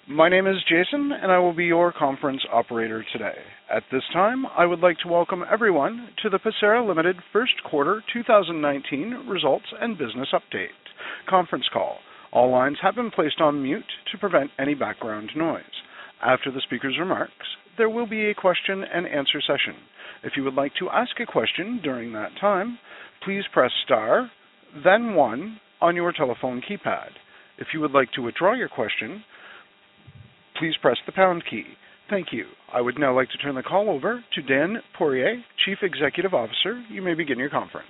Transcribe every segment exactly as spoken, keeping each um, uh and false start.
My name is Jason, and I will be your conference operator today. At this time, I would like to welcome everyone to the Pacera Limited First Quarter two thousand nineteen Results and Business Update conference call. All lines have been placed on mute to prevent any background noise. After the speaker's remarks, there will be a question and answer session. If you would like to ask a question during that time, please press star, then one on your telephone keypad. If you would like to withdraw your question, please press the pound key. Thank you. I would now like to turn the call over to Dan Poirier, Chief Executive Officer. You may begin your conference.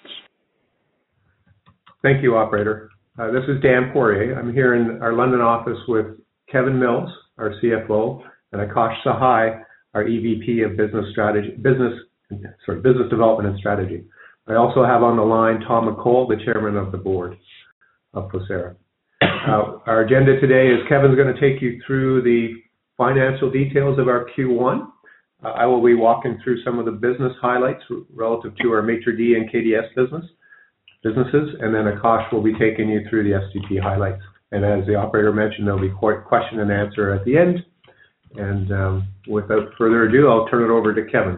Thank you, operator. Uh, this is Dan Poirier. I'm here in our London office with Kevin Mills, our C F O, and Akash Sahai, our E V P of Business Strategy, Business, sorry, Business Development and Strategy. I also have on the line Tom McColl, the Chairman of the Board of Pacera. Uh, our agenda today is Kevin's going to take you through the financial details of our Q one. Uh, I will be walking through some of the business highlights relative to our Maitre D and K D S business businesses, and then Akash will be taking you through the S T P highlights. And as the operator mentioned, there'll be question and answer at the end. And um, without further ado, I'll turn it over to Kevin.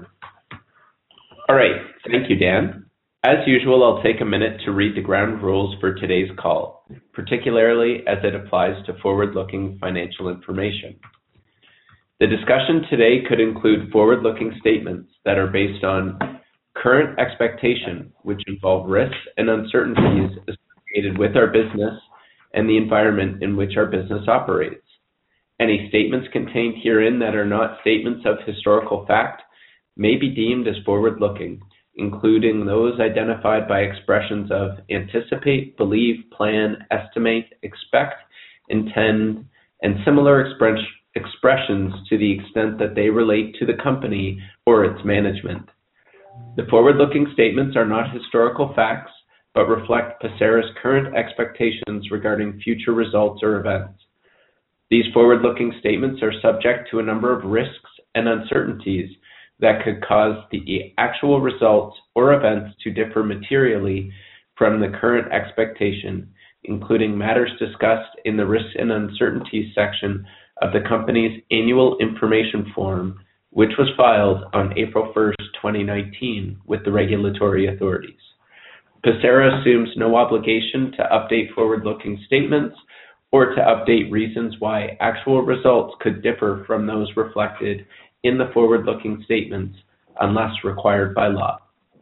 All right. Thank you, Dan. As usual, I'll take a minute to read the ground rules for today's call, particularly as it applies to forward-looking financial information. The discussion today could include forward-looking statements that are based on current expectation, which involve risks and uncertainties associated with our business and the environment in which our business operates. Any statements contained herein that are not statements of historical fact may be deemed as forward-looking, including those identified by expressions of anticipate, believe, plan, estimate, expect, intend, and similar express expressions to the extent that they relate to the company or its management. The forward-looking statements are not historical facts, but reflect Pacera's current expectations regarding future results or events. These forward-looking statements are subject to a number of risks and uncertainties that could cause the actual results or events to differ materially from the current expectation, including matters discussed in the risks and uncertainties section of the company's annual information form, which was filed on April first, twenty nineteen with the regulatory authorities. Pacera assumes no obligation to update forward-looking statements or to update reasons why actual results could differ from those reflected in the forward-looking statements unless required by law.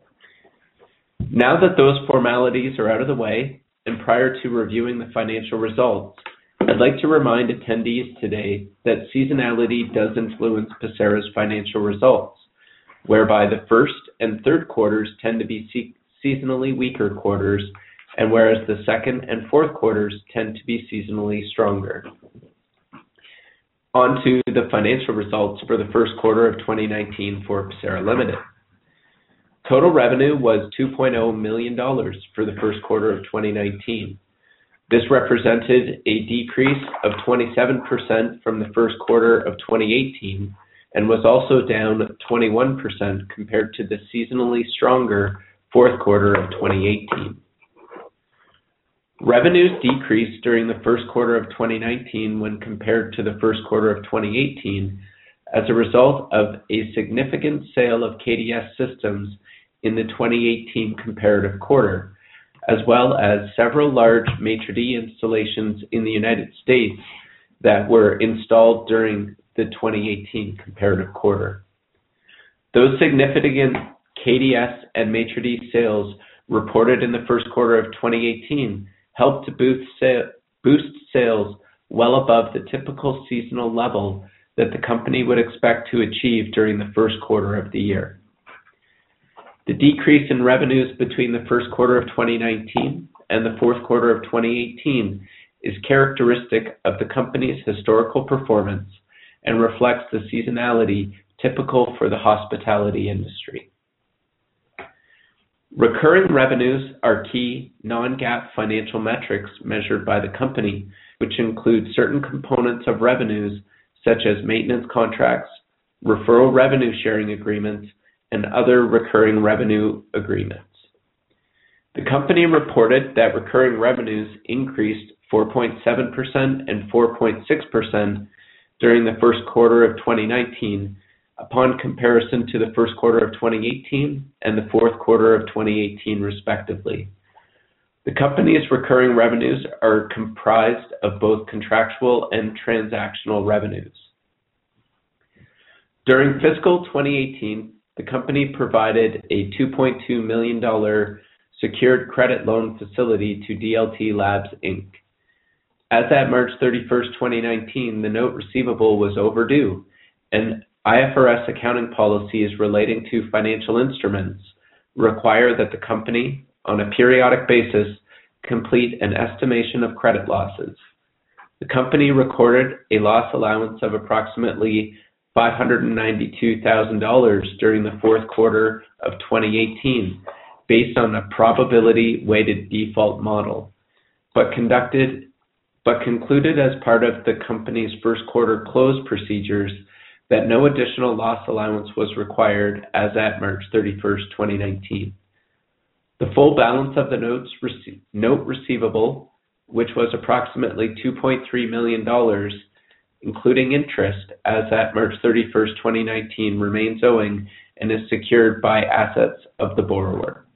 Now that those formalities are out of the way, and prior to reviewing the financial results, I'd like to remind attendees today that seasonality does influence Pacera's financial results, whereby the first and third quarters tend to be se- seasonally weaker quarters, and whereas the second and fourth quarters tend to be seasonally stronger. On to the financial results for the first quarter of twenty nineteen for Pacera Limited. Total revenue was two point zero million dollars for the first quarter of twenty nineteen. This represented a decrease of twenty-seven percent from the first quarter of twenty eighteen and was also down twenty-one percent compared to the seasonally stronger fourth quarter of twenty eighteen. Revenues decreased during the first quarter of twenty nineteen when compared to the first quarter of twenty eighteen as a result of a significant sale of K D S systems in the twenty eighteen comparative quarter, as well as several large Maitre D installations in the United States that were installed during the twenty eighteen comparative quarter. Those significant K D S and Maitre D sales reported in the first quarter of twenty eighteen helped to boost, sa- boost sales well above the typical seasonal level that the company would expect to achieve during the first quarter of the year. The decrease in revenues between the first quarter of twenty nineteen and the fourth quarter of twenty eighteen is characteristic of the company's historical performance and reflects the seasonality typical for the hospitality industry. Recurring revenues are key non-GAAP financial metrics measured by the company, which include certain components of revenues such as maintenance contracts, referral revenue sharing agreements, and other recurring revenue agreements. The company reported that recurring revenues increased four point seven percent and four point six percent during the first quarter of twenty nineteen upon comparison to the first quarter of twenty eighteen and the fourth quarter of twenty eighteen, respectively. The company's recurring revenues are comprised of both contractual and transactional revenues. During fiscal twenty eighteen, the company provided a two point two million dollars secured credit loan facility to D L T Labs, Incorporated. As at March thirty-first, twenty nineteen, the note receivable was overdue, and I F R S accounting policies relating to financial instruments require that the company, on a periodic basis, complete an estimation of credit losses. The company recorded a loss allowance of approximately five hundred ninety-two thousand dollars during the fourth quarter of twenty eighteen, based on a probability-weighted default model, but conducted, but concluded as part of the company's first quarter close procedures that no additional loss allowance was required as at March thirty-first, twenty nineteen. The full balance of the notes rece- note receivable, which was approximately two point three million dollars, including interest, as at March thirty-first, twenty nineteen, remains owing and is secured by assets of the borrower.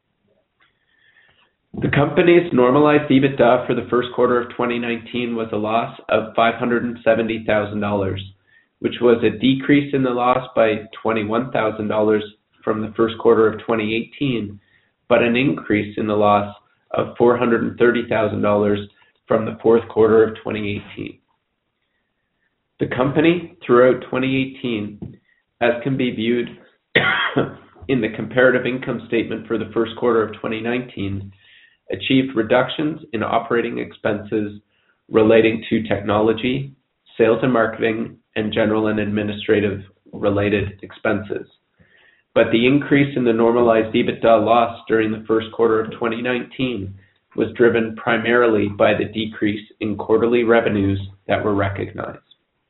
The company's normalized EBITDA for the first quarter of twenty nineteen was a loss of five hundred seventy thousand dollars, which was a decrease in the loss by twenty-one thousand dollars from the first quarter of twenty eighteen, but an increase in the loss of four hundred thirty thousand dollars from the fourth quarter of twenty eighteen. The company, throughout twenty eighteen, as can be viewed in the comparative income statement for the first quarter of twenty nineteen, achieved reductions in operating expenses relating to technology, sales and marketing, and general and administrative related expenses. But the increase in the normalized EBITDA loss during the first quarter of twenty nineteen was driven primarily by the decrease in quarterly revenues that were recognized.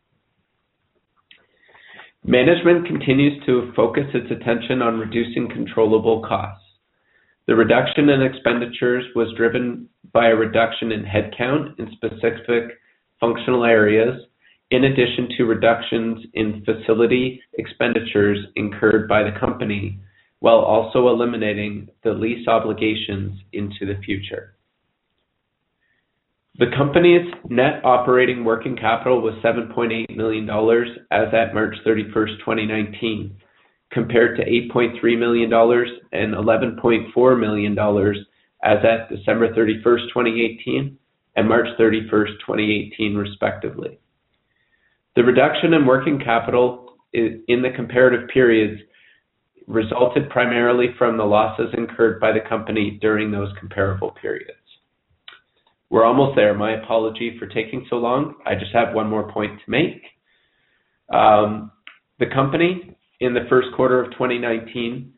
Management continues to focus its attention on reducing controllable costs. The reduction in expenditures was driven by a reduction in headcount in specific functional areas, in addition to reductions in facility expenditures incurred by the company, while also eliminating the lease obligations into the future. The company's net operating working capital was seven point eight million dollars as at March thirty-first, twenty nineteen, compared to eight point three million dollars and eleven point four million dollars as at December thirty-first, twenty eighteen and March thirty-first, twenty eighteen, respectively. The reduction in working capital in the comparative periods resulted primarily from the losses incurred by the company during those comparable periods. We're almost there. My apology for taking so long. I just have one more point to make. Um, the company in the first quarter of twenty nineteen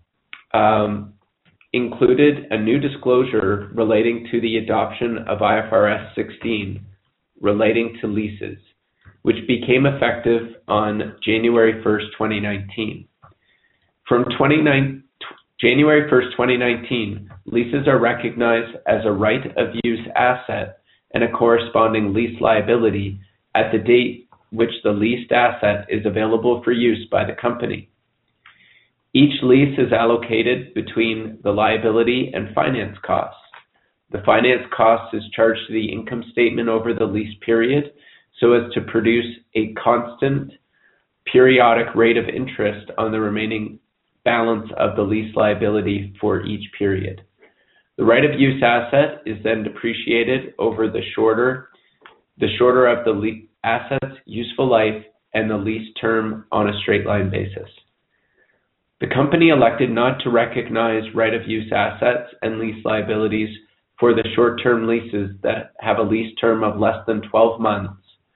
um, included a new disclosure relating to the adoption of I F R S sixteen relating to leases, which became effective on January first, twenty nineteen. From January first, twenty nineteen, leases are recognized as a right-of-use asset and a corresponding lease liability at the date which the leased asset is available for use by the company. Each lease is allocated between the liability and finance costs. The finance cost is charged to the income statement over the lease period so as to produce a constant periodic rate of interest on the remaining balance of the lease liability for each period. The right-of-use asset is then depreciated over the shorter, the shorter of the le- asset's useful life and the lease term on a straight-line basis. The company elected not to recognize right-of-use assets and lease liabilities for the short-term leases that have a lease term of less than twelve months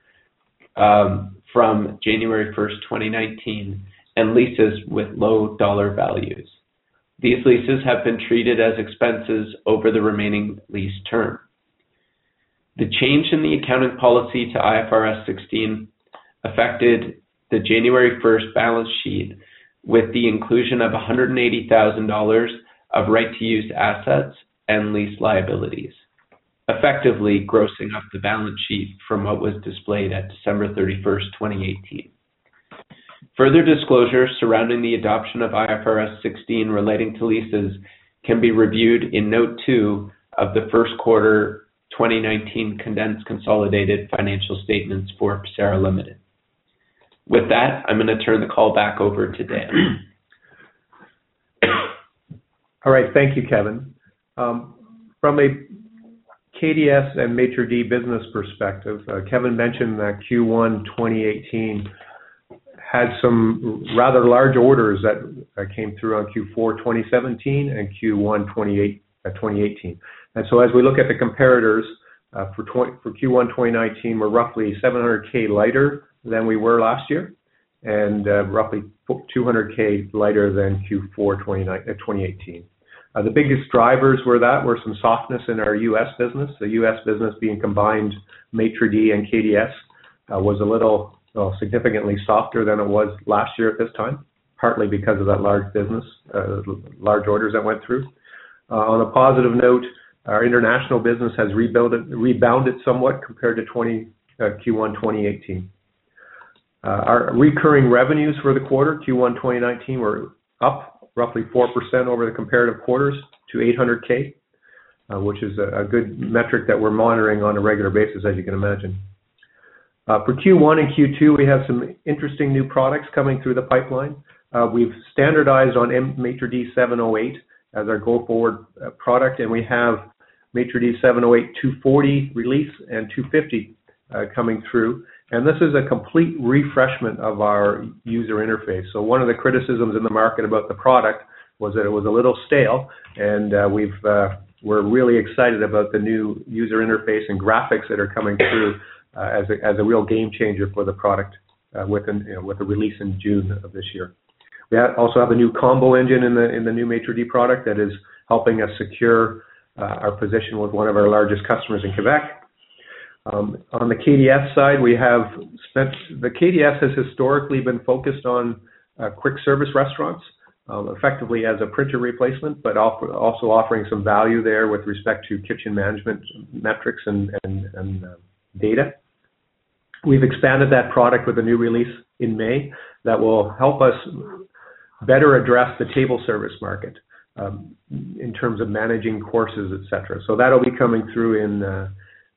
um, from January first, twenty nineteen, and leases with low dollar values. These leases have been treated as expenses over the remaining lease term. The change in the accounting policy to I F R S sixteen affected the January first balance sheet with the inclusion of one hundred eighty thousand dollars of right-to-use assets and lease liabilities. effectively grossing up the balance sheet from what was displayed at December thirty-first, twenty eighteen. Further disclosure surrounding the adoption of I F R S sixteen relating to leases can be reviewed in Note two of the first quarter twenty nineteen condensed consolidated financial statements for Pacera Limited. With that, I'm going to turn the call back over to Dan. All right, thank you, Kevin. Um, from a K D S and Maitre D business perspective, uh, Kevin mentioned that Q one twenty eighteen had some rather large orders that uh, came through on Q four twenty seventeen and Q one twenty eighteen. And so as we look at the comparators uh, for, twenty, for Q one twenty nineteen, we're roughly seven hundred K lighter than we were last year, and uh, roughly two hundred K lighter than Q four twenty eighteen. Uh, the biggest drivers were that were some softness in our U S business. The U S business being combined Maitre D and K D S uh, was a little well, significantly softer than it was last year at this time, partly because of that large business, uh, large orders that went through. Uh, on a positive note, our international business has rebounded, rebounded somewhat compared to twenty, uh, Q one twenty eighteen. Uh, our recurring revenues for the quarter, Q one twenty nineteen, were up roughly four percent over the comparative quarters to eight hundred K, uh, which is a, a good metric that we're monitoring on a regular basis, as you can imagine. Uh, for Q one and Q two, we have some interesting new products coming through the pipeline. Uh, we've standardized on M- Maitre D seven oh eight as our go-forward uh, product, and we have Maitre D seven oh eight two forty release and two fifty uh, coming through. And this is a complete refreshment of our user interface. So one of the criticisms in the market about the product was that it was a little stale, and uh, we've uh, we're really excited about the new user interface and graphics that are coming through uh, as a, as a real game changer for the product uh, with an, you know, with a release in June of this year. We also have a new combo engine in the in the new Maitre D product that is helping us secure uh, our position with one of our largest customers in Quebec. Um, on the K D S side, we have spent, the K D S has historically been focused on uh, quick service restaurants, um, effectively as a printer replacement, but also offering some value there with respect to kitchen management metrics and, and, and uh, data. We've expanded that product with a new release in May that will help us better address the table service market um, in terms of managing courses, et cetera. So that'll be coming through in uh,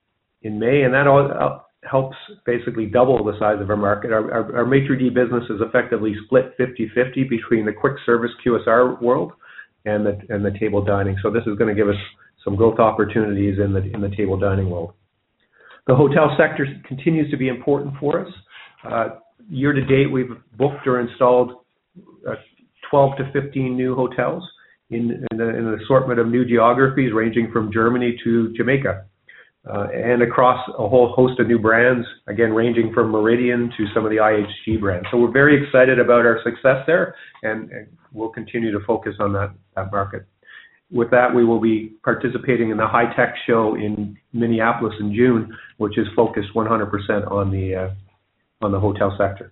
in May, and that all helps basically double the size of our market. Our, our, our Maitre D business is effectively split fifty fifty between the quick service Q S R world and the and the table dining. So this is going to give us some growth opportunities in the in the table dining world. The hotel sector continues to be important for us. Uh, year to date, we've booked or installed uh, twelve to fifteen new hotels in, in, a, in an assortment of new geographies ranging from Germany to Jamaica. Uh, and across a whole host of new brands, again, ranging from Meridian to some of the I H G brands. So we're very excited about our success there, and, and we'll continue to focus on that, that market. With that, we will be participating in the High Tech Show in Minneapolis in June, which is focused one hundred percent on the, uh, on the hotel sector.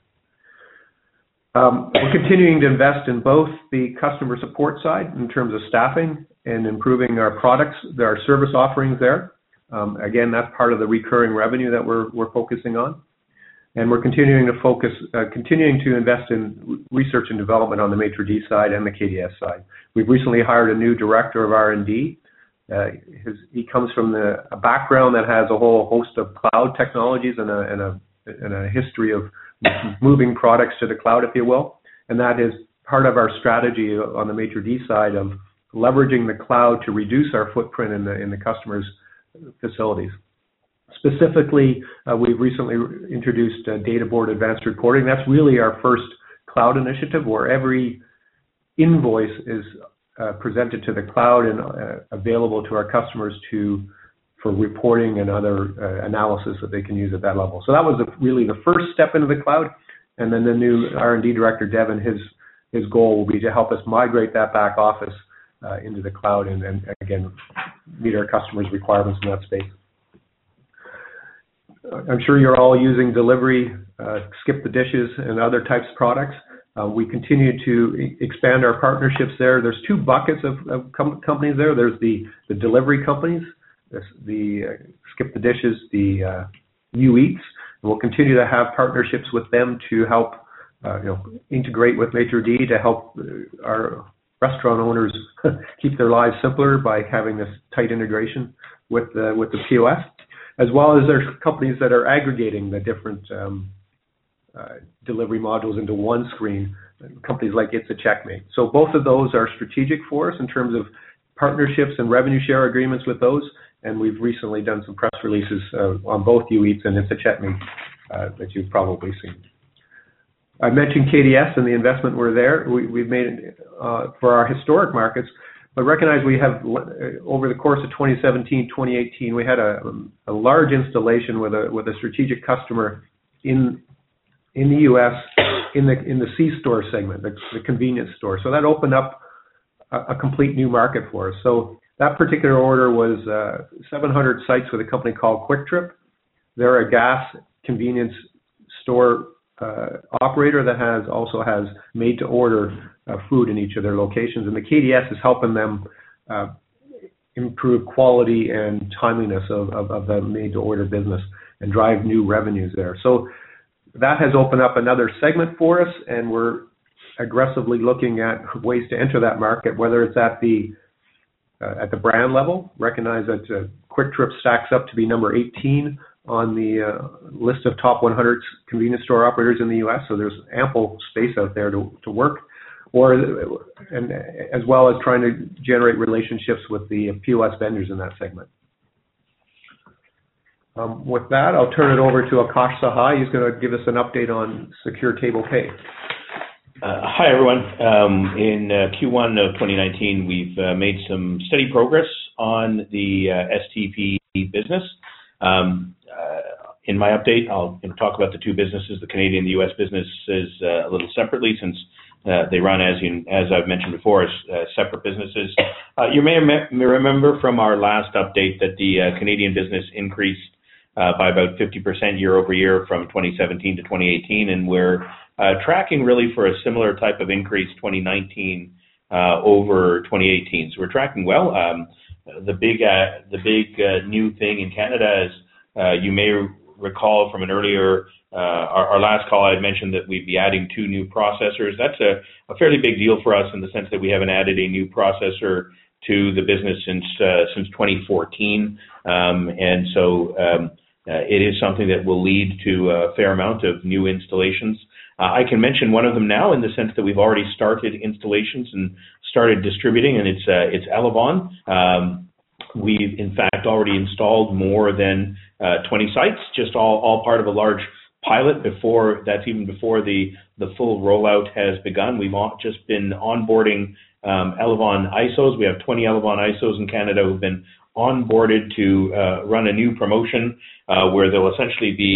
Um, we're continuing to invest in both the customer support side in terms of staffing and improving our products, our service offerings there. Um, again, that's part of the recurring revenue that we're we're focusing on, and we're continuing to focus, uh, continuing to invest in research and development on the Maitre D side and the K D S side. We've recently hired a new director of R and D. Uh, his, he comes from the, a background that has a whole host of cloud technologies and a, and a and a history of moving products to the cloud, if you will, and that is part of our strategy on the Maitre D side of leveraging the cloud to reduce our footprint in the in the customer's facilities. Specifically, uh, we've recently introduced uh, Data Board Advanced Reporting. That's really our first cloud initiative where every invoice is uh, presented to the cloud and uh, available to our customers to for reporting and other uh, analysis that they can use at that level. So that was the, really the first step into the cloud, and then the new R and D director, Devin, his his goal will be to help us migrate that back office uh, into the cloud and, and again meet our customers' requirements in that space. I'm sure you're all using delivery, uh, Skip the Dishes, and other types of products. Uh, we continue to e- expand our partnerships there. There's two buckets of, of com- companies there. There's the, the delivery companies the, the uh, Skip the Dishes, the uh, U Eats, and we'll continue to have partnerships with them to help uh, you know, integrate with Maitre D to help our restaurant owners keep their lives simpler by having this tight integration with the, with the P O S, as well as there's companies that are aggregating the different um, uh, delivery modules into one screen, companies like It's a Checkmate. So both of those are strategic for us in terms of partnerships and revenue share agreements with those, and we've recently done some press releases uh, on both U Eats and It's a Checkmate uh, that you've probably seen. I mentioned K D S and the investment we're there. We, we've made it uh, for our historic markets, but recognize we have, over the course of twenty seventeen, twenty eighteen, we had a, a large installation with a with a strategic customer in in the U S in the in the C-store segment, the, the convenience store. So that opened up a, a complete new market for us. So that particular order was uh, seven hundred sites with a company called Quick Trip. They're a gas convenience store uh, operator that has also has made-to-order uh, food in each of their locations, and the K D S is helping them uh, improve quality and timeliness of, of, of the made-to-order business and drive new revenues there. So that has opened up another segment for us, and we're aggressively looking at ways to enter that market, whether it's at the uh, at the brand level. Recognize that uh, Quick Trip stacks up to be number eighteen on the uh, list of top one hundred convenience store operators in the U S, so there's ample space out there to, to work, or and as well as trying to generate relationships with the P O S vendors in that segment. Um, with that, I'll turn it over to Akash Sahai. He's going to give us an update on Secure Table Pay. Uh, hi, everyone. Um, in uh, Q one of twenty nineteen, we've uh, made some steady progress on the uh, S T P business. Um, uh, in my update, I'll you know, talk about the two businesses, the Canadian and the U S businesses, uh, a little separately, since uh, they run, as you, as I've mentioned before, as uh, separate businesses. Uh, you may, may remember from our last update that the uh, Canadian business increased Uh, by about fifty percent year over year from twenty seventeen to twenty eighteen, and we're uh, tracking really for a similar type of increase twenty nineteen uh, over twenty eighteen. So we're tracking well. Um, the big uh, the big uh, new thing in Canada is uh, you may recall from an earlier uh, our, our last call, I had mentioned that we'd be adding two new processors. That's a, a fairly big deal for us in the sense that we haven't added a new processor to the business since uh, since twenty fourteen, um, and so. Um, Uh, it is something that will lead to a fair amount of new installations. Uh, I can mention one of them now in the sense that we've already started installations and started distributing, and it's uh, it's Elavon. Um, we've in fact already installed more than uh, twenty sites, just all, all part of a large pilot. Before that's even before the the full rollout has begun. We've just been onboarding um, Elavon I S Os. We have twenty Elavon I S Os in Canada who've been onboarded to uh, run a new promotion uh, where they'll essentially be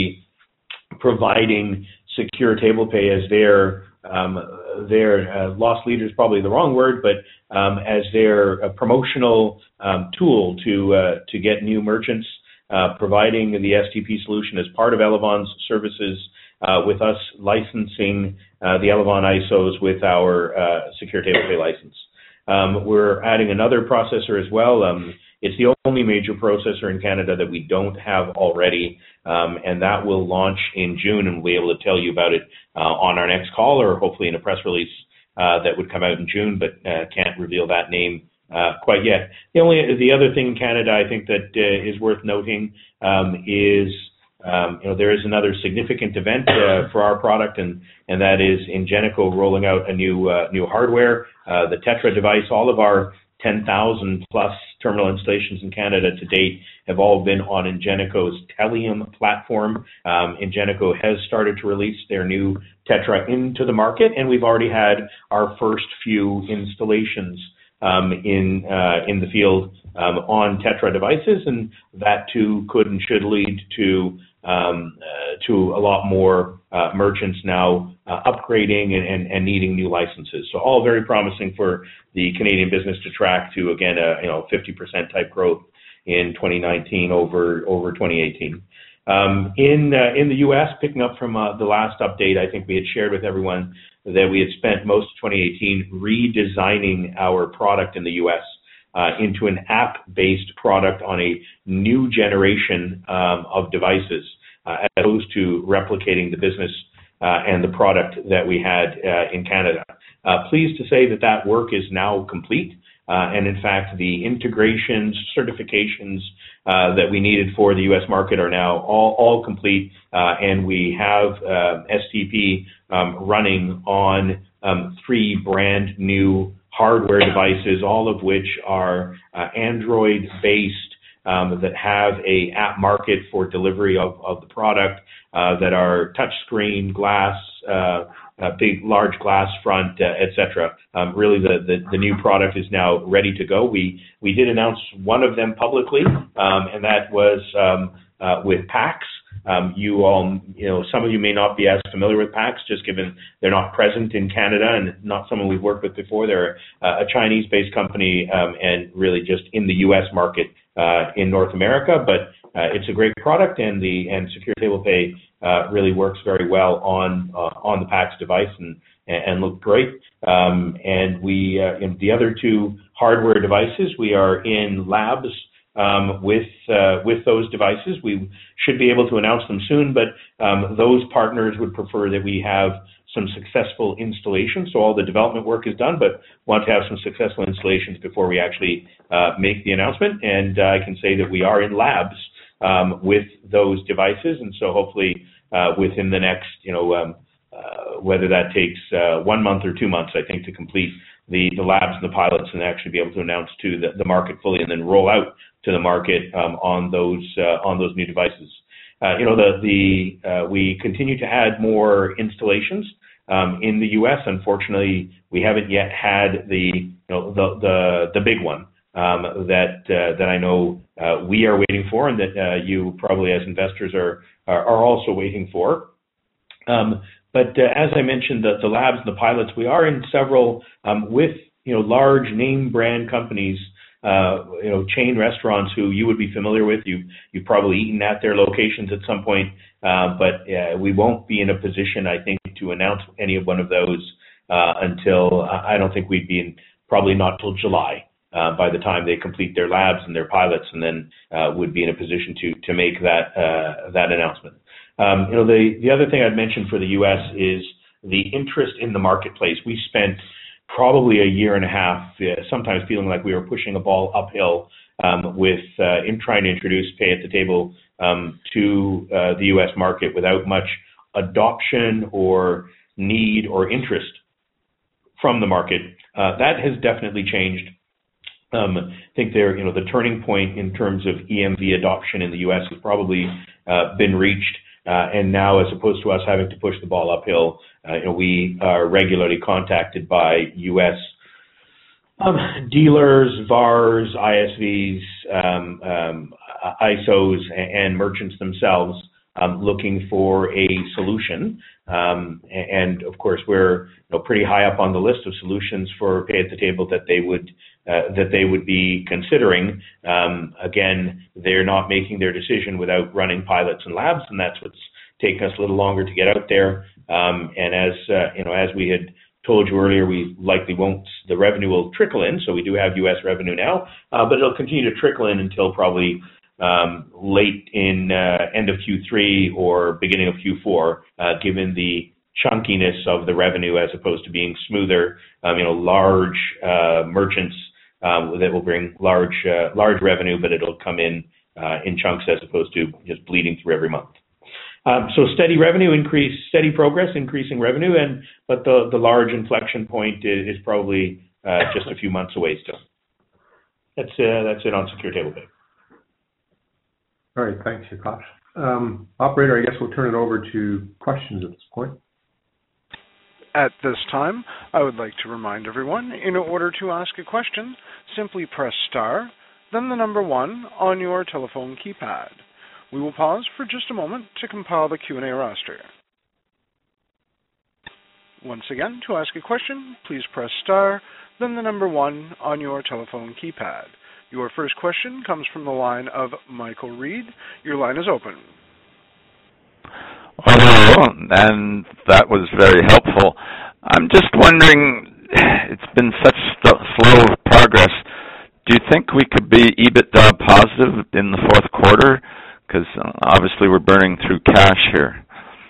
providing Secure Table Pay as their um, their uh, loss leader is probably the wrong word, but um, as their uh, promotional um, tool to uh, to get new merchants, uh, providing the S T P solution as part of Elavon's services, uh, with us licensing uh, the Elavon I S Os with our uh, Secure Table Pay license. Um, we're adding another processor as well. Um, It's the only major processor in Canada that we don't have already, um, and that will launch in June, and we'll be able to tell you about it uh, on our next call, or hopefully in a press release uh, that would come out in June, but uh, can't reveal that name uh, quite yet. The only the other thing in Canada I think that uh, is worth noting um, is um, you know there is another significant event uh, for our product, and and that is Ingenico rolling out a new uh, new hardware, uh, the Tetra device. All of our ten thousand plus terminal installations in Canada to date have all been on Ingenico's Telium platform. Um, Ingenico has started to release their new Tetra into the market, and we've already had our first few installations um, in uh, in the field um, on Tetra devices, and that too could and should lead to um, uh, to a lot more uh, merchants now uh, upgrading and, and, and needing new licenses. So all very promising for the Canadian business to track to, again, a you know fifty percent type growth in twenty nineteen over over twenty eighteen. Um, in uh, in the U S, picking up from uh, the last update, I think we had shared with everyone that we had spent most of twenty eighteen redesigning our product in the U S. uh, into an app-based product on a new generation um, of devices, uh, as opposed to replicating the business uh, and the product that we had uh, in Canada. Uh, pleased to say that that work is now complete. Uh, and in fact, the integrations, certifications uh, that we needed for the U S market are now all, all complete, uh, and we have uh, S T P um, running on um, three brand new hardware devices, all of which are uh, Android-based, um, that have a app market for delivery of, of the product, uh, that are touchscreen, glass, uh, Uh, big, large glass front, uh, et cetera. Um, really, the, the, the new product is now ready to go. We we did announce one of them publicly, um, and that was um, uh, with PAX. Um, you all, you know, some of you may not be as familiar with PAX, just given they're not present in Canada and not someone we've worked with before. They're uh, a Chinese-based company um, and really just in the U S market uh, in North America, but uh, it's a great product, and the and Secure Table Pay Uh, really works very well on uh, on the PAX device and and looked great. Um, and we, uh, in the other two hardware devices, we are in labs um, with uh, with those devices. We should be able to announce them soon, but um, those partners would prefer that we have some successful installations. So all the development work is done, but want to have some successful installations before we actually uh, make the announcement. And uh, I can say that we are in labs Um, with those devices, and so hopefully uh, within the next, you know, um, uh, whether that takes uh, one month or two months, I think, to complete the, the labs and the pilots and actually be able to announce to the, the market fully, and then roll out to the market um, on those uh, on those new devices. Uh, you know, the the uh, we continue to add more installations um, in the U S. Unfortunately, we haven't yet had the you know the the the big one. Um, that uh, that I know uh, we are waiting for, and that uh, you probably as investors are are, are also waiting for. Um, but uh, as I mentioned, the, the labs and the pilots, we are in several um, with you know large name brand companies, uh, you know chain restaurants who you would be familiar with. You you've probably eaten at their locations at some point, uh, but uh, we won't be in a position, I think, to announce any of one of those uh, until I don't think we'd be in probably not till July. Uh, by the time they complete their labs and their pilots, and then uh, would be in a position to to make that uh, that announcement. Um, you know, the the other thing I'd mention for the U S is the interest in the marketplace. We spent probably a year and a half, uh, sometimes feeling like we were pushing a ball uphill um, with uh, in trying to introduce Pay at the Table um, to uh, the U S market without much adoption or need or interest from the market. Uh, that has definitely changed. Um, I think there, you know, the turning point in terms of E M V adoption in the U S has probably uh, been reached, uh, and now, as opposed to us having to push the ball uphill, uh, you know, we are regularly contacted by U S um, dealers, V A Rs, I S Vs, um, um, I S Os, and merchants themselves um, looking for a solution. Um, and of course, we're you know, pretty high up on the list of solutions for Pay at the Table that they would uh, that they would be considering. Um, again, they're not making their decision without running pilots and labs, and that's what's taken us a little longer to get out there. Um, and as uh, you know, as we had told you earlier, we likely won't. The revenue will trickle in, so we do have U S revenue now, uh, but it'll continue to trickle in until probably Um, late in uh, end of Q three or beginning of Q four, uh, given the chunkiness of the revenue as opposed to being smoother. Um, you know, large uh, merchants um, that will bring large uh, large revenue, but it'll come in uh, in chunks as opposed to just bleeding through every month. Um, so steady revenue increase, steady progress, increasing revenue, and but the the large inflection point is, is probably uh, just a few months away still. That's uh, that's it on Secure Table Pay. All right, thanks, Akash. Um, operator, I guess we'll turn it over to questions at this point. At this time, I would like to remind everyone, in order to ask a question, simply press star, then the number one on your telephone keypad. We will pause for just a moment to compile the Q and A roster. Once again, to ask a question, please press star, then the number one on your telephone keypad. Your first question comes from the line of Michael Reed. Your line is open. Hello, and that was very helpful. I'm just wondering, it's been such st- slow progress. do you think we could be EBITDA positive in the fourth quarter? Because uh, obviously we're burning through cash here.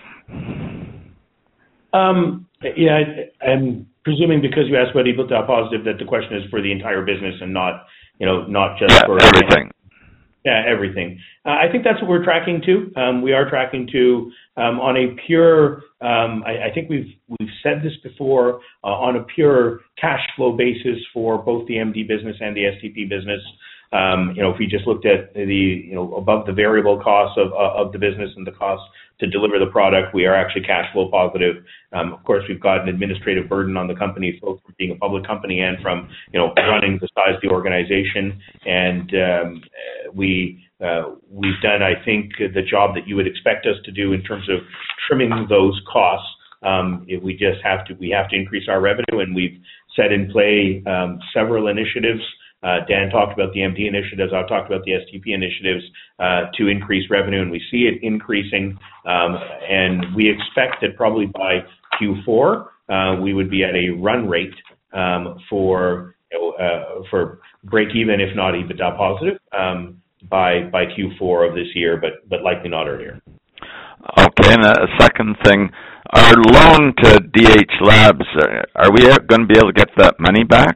Um, yeah, I, I'm presuming because you asked about EBITDA positive that the question is for the entire business and not, you know, not just yeah, for everything. Yeah, everything. Uh, I think that's what we're tracking to. Um, we are tracking to um, on a pure. Um, I, I think we've we've said this before uh, on a pure cash flow basis for both the M D business and the S T P business. Um, you know, if we just looked at the you know above the variable costs of of the business and the cost to deliver the product, we are actually cash flow positive. Um, of course, we've got an administrative burden on the company, both from being a public company and from you know running the size of the organization. And um, we uh, we've done, I think, the job that you would expect us to do in terms of trimming those costs. Um, we just have to we have to increase our revenue, and we've set in play um, several initiatives. Uh, Dan talked about the M D initiatives. I've talked about the S T P initiatives uh, to increase revenue, and we see it increasing. Um, and we expect that probably by Q four, uh, we would be at a run rate um, for you know, uh, for break even, if not EBITDA positive, um, by by Q four of this year, but but likely not earlier. Okay, and a second thing, our loan to D H Labs, are we going to be able to get that money back?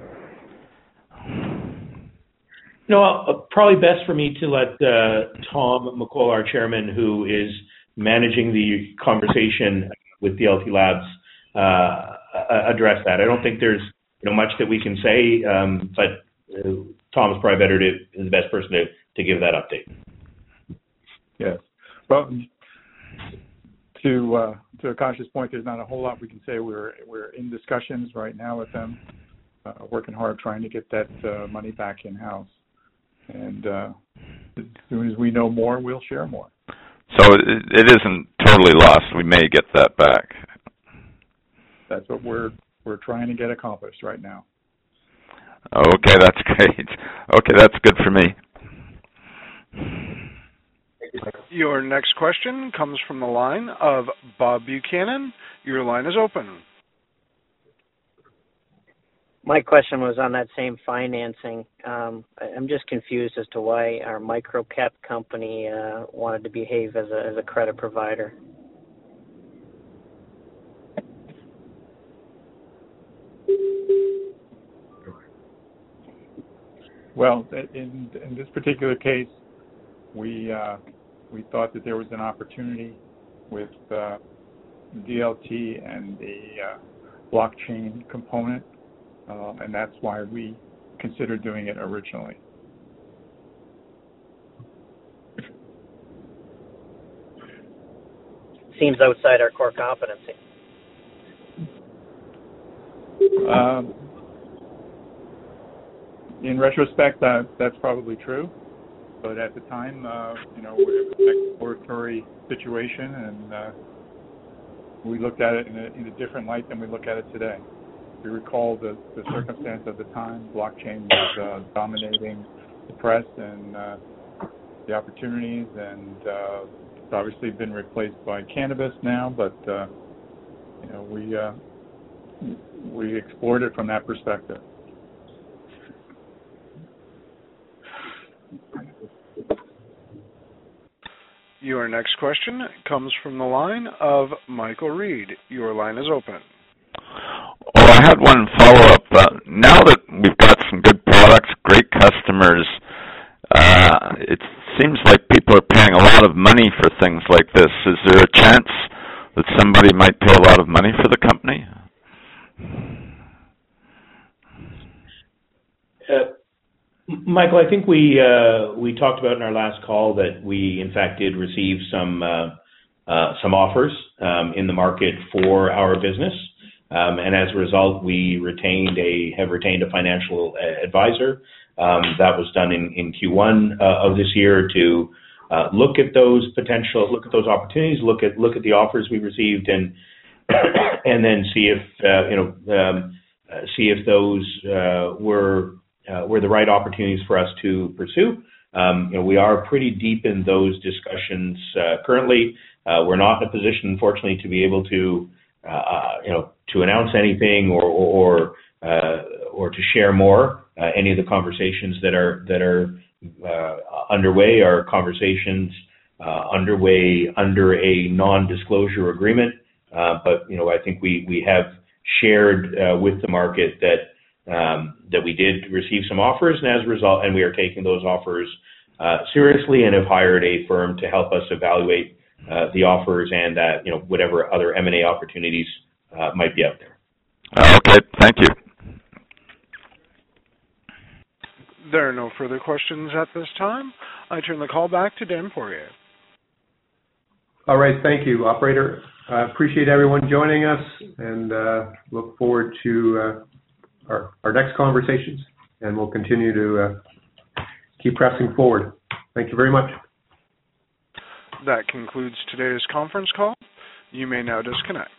No, uh, probably best for me to let uh, Tom McCall, our chairman, who is managing the conversation with D L T Labs, uh, address that. I don't think there's you know much that we can say, um, but uh, Tom is probably better to is the best person to, to give that update. Yes. Well, to uh, to Akash's point, there's not a whole lot we can say. We're we're in discussions right now with them, uh, working hard trying to get that uh, money back in house. And uh, as soon as we know more, we'll share more. So it, it isn't totally lost. We may get that back. That's what we're we're trying to get accomplished right now. Okay, that's great. Okay, that's good for me. Your next question comes from the line of Bob Buchanan. Your line is open. My question was on that same financing. Um, I'm just confused as to why our microcap company uh, wanted to behave as a, as a credit provider. Well, in in this particular case, we uh, we thought that there was an opportunity with uh, D L T and the uh, blockchain component. Uh, and that's why we considered doing it originally. Seems outside our core competency. Um, in retrospect, uh, that's probably true. But at the time, uh, you know, it was an exploratory situation, and uh, we looked at it in a, in a different light than we look at it today. We recall the, the circumstance of the time. Blockchain was uh, dominating the press and uh, the opportunities, and uh, it's obviously been replaced by cannabis now. But uh, you know, we uh, we explored it from that perspective. Your next question comes from the line of Michael Reed. Your line is open. Oh, I had one follow-up. Uh, now that we've got some good products, great customers, uh, it seems like people are paying a lot of money for things like this. Is there a chance that somebody might pay a lot of money for the company? Uh, Michael, I think we uh, we talked about in our last call that we, in fact, did receive some uh, uh, some offers um, in the market for our business. Um, and as a result, we retained a have retained a financial advisor. Um, that was done in, in Q one uh, of this year to uh, look at those potential, look at those opportunities, look at look at the offers we received, and and then see if uh, you know um, uh, see if those uh, were uh, were the right opportunities for us to pursue. Um, you know, we are pretty deep in those discussions uh, currently. Uh, we're not in a position, unfortunately, to be able to. Uh, you know, to announce anything or or uh, or to share more uh, any of the conversations that are that are uh, underway are conversations uh, underway under a non-disclosure agreement. Uh, but you know, I think we we have shared uh, with the market that um, that we did receive some offers, and as a result, and we are taking those offers uh, seriously, and have hired a firm to help us evaluate uh, the offers and that you know whatever other M and A opportunities uh, might be out there. Uh, okay, thank you. There are no further questions at this time. I turn the call back to Dan Poirier. All right, thank you, operator. I uh, appreciate everyone joining us, and uh, look forward to uh, our, our next conversations, and we'll continue to uh, keep pressing forward. Thank you very much. That concludes today's conference call. You may now disconnect.